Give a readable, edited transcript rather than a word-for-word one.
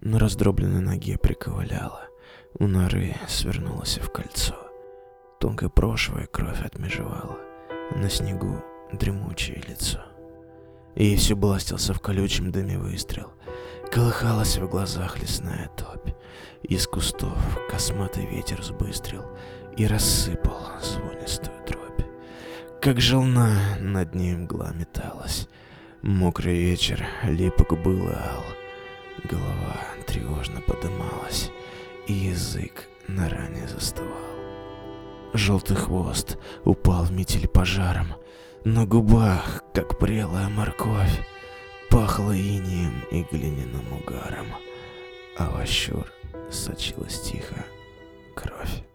На раздробленной ноге приковыляла, у норы свернулась в кольцо. Тонкой прошвой кровь отмежевала, на снегу дремучее лицо. Ей все бластился в колючем дыме выстрел, колыхалась в глазах лесная топь. Из кустов косматый ветер взбыстрил и рассыпал звонистую дробь. Как желна над ней мгла металась, мокрый вечер липок был ал. Голова тревожно подымалась, и язык на ране застывал. Желтый хвост упал в метель пожаром, на губах, как прелая морковь, пахло инеем и глиняным угаром, а во щур сочилась тихо кровь.